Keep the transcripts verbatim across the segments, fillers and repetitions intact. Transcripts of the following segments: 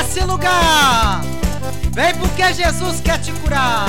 nesse lugar. Vem porque Jesus quer te curar.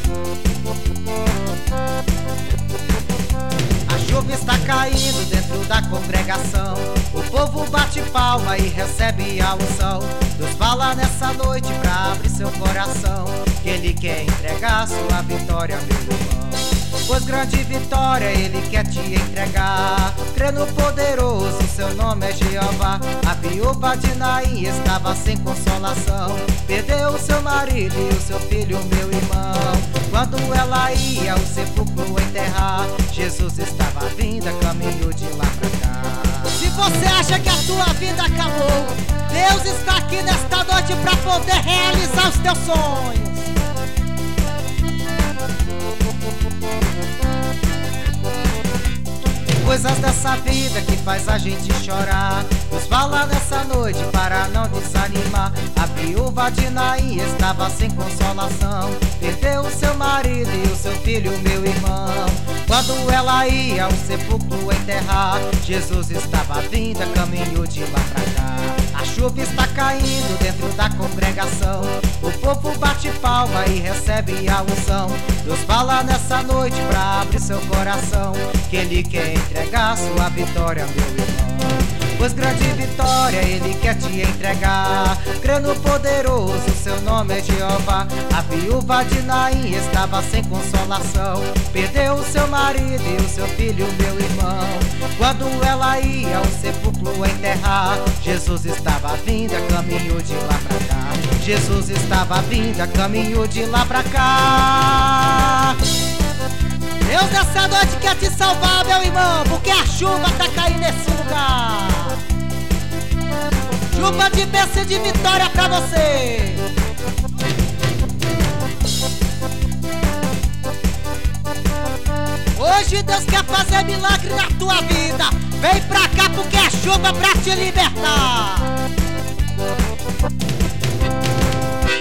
A chuva está caindo dentro da congregação. O povo bate palma e recebe a unção. Deus fala nessa noite pra abrir seu coração, que Ele quer entregar sua vitória, meu irmão. Pois grande vitória Ele quer te entregar. Crê no poderoso, seu nome é Jeová. A viúva de Naim estava sem consolação, perdeu o seu marido e o seu filho, meu irmão. Quando ela ia ao sepulcro enterrar, Jesus estava vindo a caminho de lá pra cá. Se você acha que a tua vida acabou, Deus está aqui nesta noite para poder realizar os teus sonhos. Coisas dessa vida que faz a gente chorar, Deus fala nessa noite para não desanimar. A viúva de Naim estava sem consolação, perdeu o seu marido e o seu filho, meu irmão. Quando ela ia ao sepulcro enterrar, Jesus estava vindo a caminho de lá pra cá. A chuva está caindo dentro da congregação, o povo bate palma e recebe a unção. Deus fala nessa noite pra abrir seu coração, que Ele quer entregar sua vitória, meu irmão. Pois grande vitória Ele quer te entregar. Crê no poderoso, seu nome é Jeová. A viúva de Naim estava sem consolação, perdeu o seu marido e o seu filho, meu irmão. Quando ela ia ao sepulcro enterrar, Jesus estava vindo a caminho de lá pra cá. Jesus estava vindo a caminho de lá pra cá. Deus nessa noite quer te salvar, meu irmão, porque a chuva tá caindo nesse lugar. Chuva de bênção e de vitória pra você. Hoje Deus quer fazer milagre na tua vida. Vem pra cá porque é chuva pra te libertar.